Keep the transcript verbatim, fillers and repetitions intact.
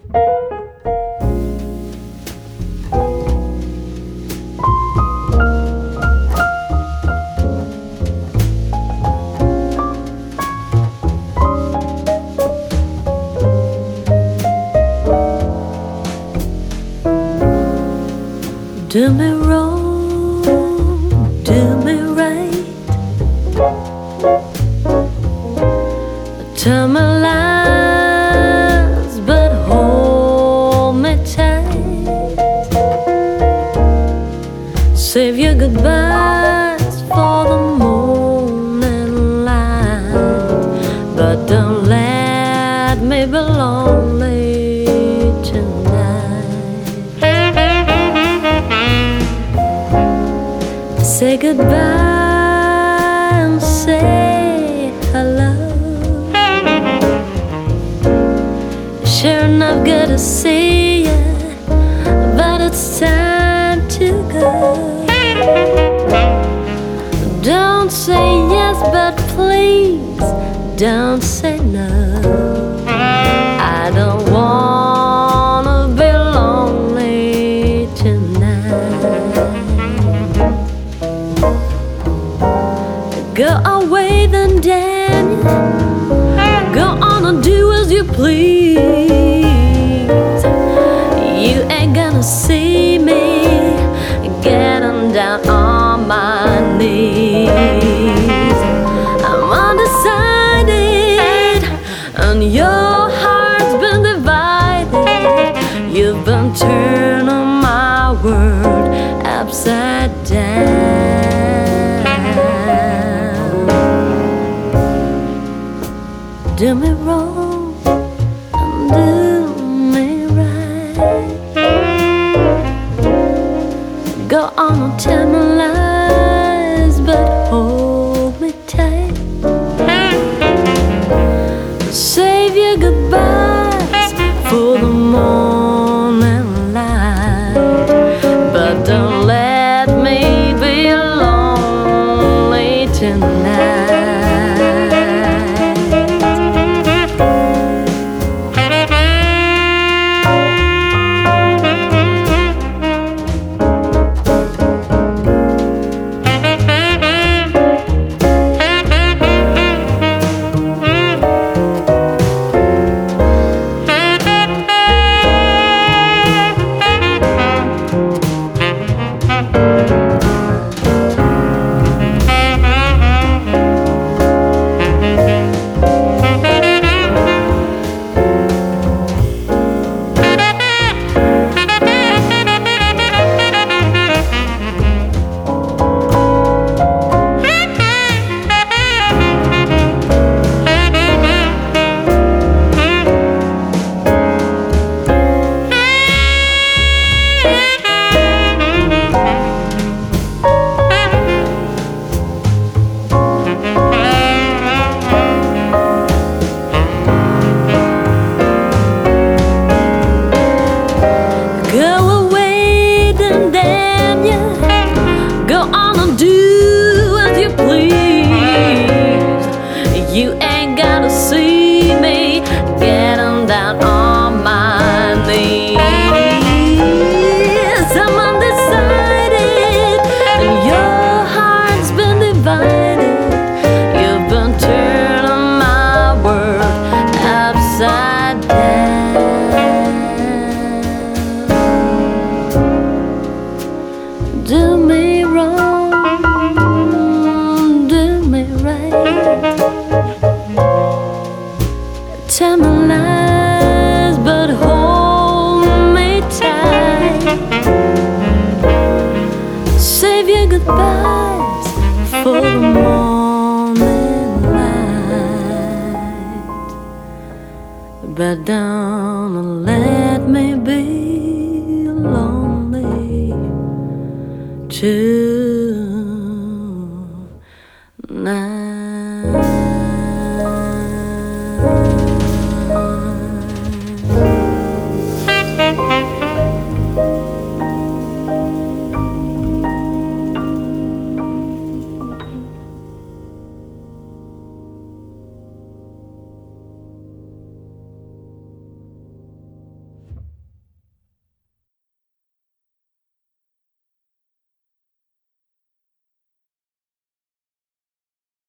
Do me wrong, do me right, tell me lies, but hold me tight. Save your goodbyes for the morning light, but don't let me be lonely tonight. Say goodbye and say hello. Sure enough, good to see you, but it's time to go. Don't say yes, but please don't say no. I don't wanna be lonely tonight. Go away then, damn you. Go on and do as you please. You ain't gonna see me getting down on my knees. I'm undecided and your heart's been divided. You've been turning my world upside down. Do me wrong and do me right. Go on and tell me lies, but hold me tight. Save your goodbyes for the morning light, but don't let me be lonely tonight. You ain't gotta see me getting down on my knees. I'm undecided and your heart's been divided. You've been turning my world upside down. Do me wrong, do me right. Tell me lies, but hold me tight. Save your goodbyes for the morning light, but don't let me be lonely too.